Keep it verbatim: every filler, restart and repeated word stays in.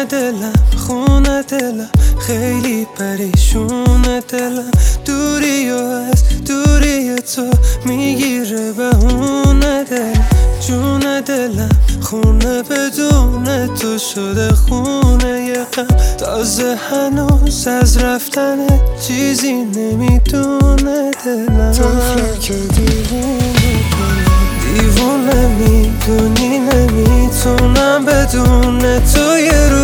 خونه دلم خونه دلم خیلی پریشونه دلم دوری و از دوری تو میگیره بهونه دلم جون دلم خونه بدون تو شده خونه یه غم تازه هنوز از رفتن چیزی نمیدونه دلم طفله که دیوونه دیوونه میدونی نمیتونم بدون تو یه رو